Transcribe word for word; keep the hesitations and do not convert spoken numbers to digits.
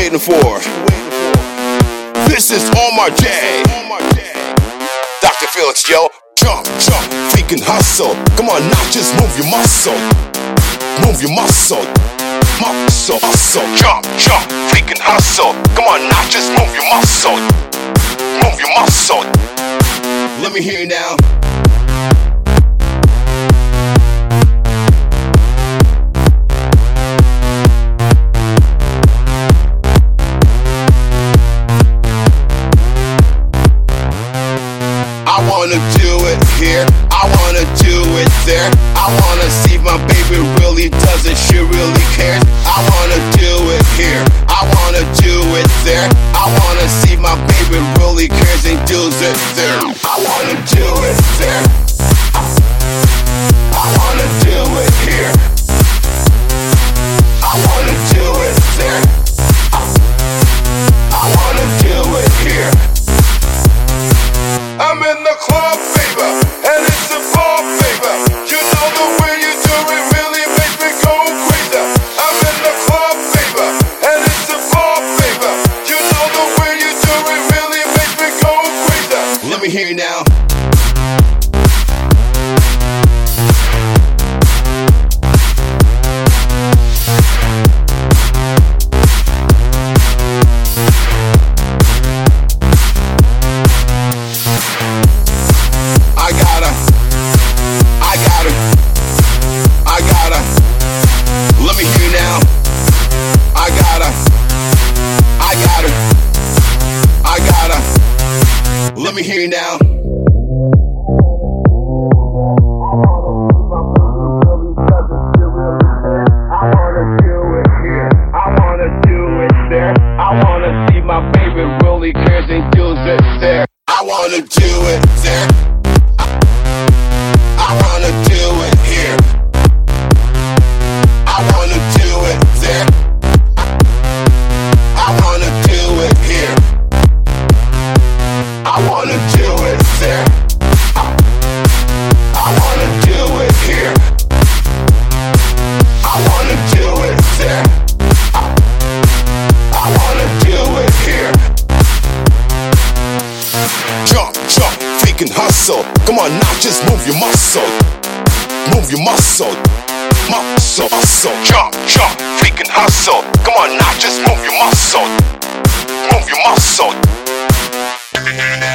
waiting for? This is On My Day. Doctor Felix, yo. Jump, jump, freaking hustle. Come on, now just move your muscle. Move your muscle. Muscle, muscle. Jump, jump, freaking hustle. Come on, now just move your muscle. Move your muscle. Let me hear you now. I wanna do it here, I wanna do it there. I wanna see if my baby really does it, she really cares. I wanna do it here, I wanna do it there. I wanna see if my baby really cares and does it there. I wanna do it there, I wanna do it here, I wanna do it there, I wanna do it here. I'm in the club, baby, and it's a ball, baby. You know the way you do it really makes me go crazy. I'm in the club, baby, and it's a ball, baby. You know the way you do it really makes me go crazy. Let me hear you now. Let me hear you now. I wanna do it here, I wanna do it there. I wanna see my baby really cares and does it there. I wanna do it there, I wanna do it here, I wanna do it there, I wanna do it here, I wanna do it there, I wanna do it here, I wanna do it there, I wanna do it here. Jump, jump, freaking hustle. Come on now, just move your muscle. Move your muscle. Muscle, muscle. Jump, jump, freaking hustle. Come on now, just move your muscle. Move your muscle.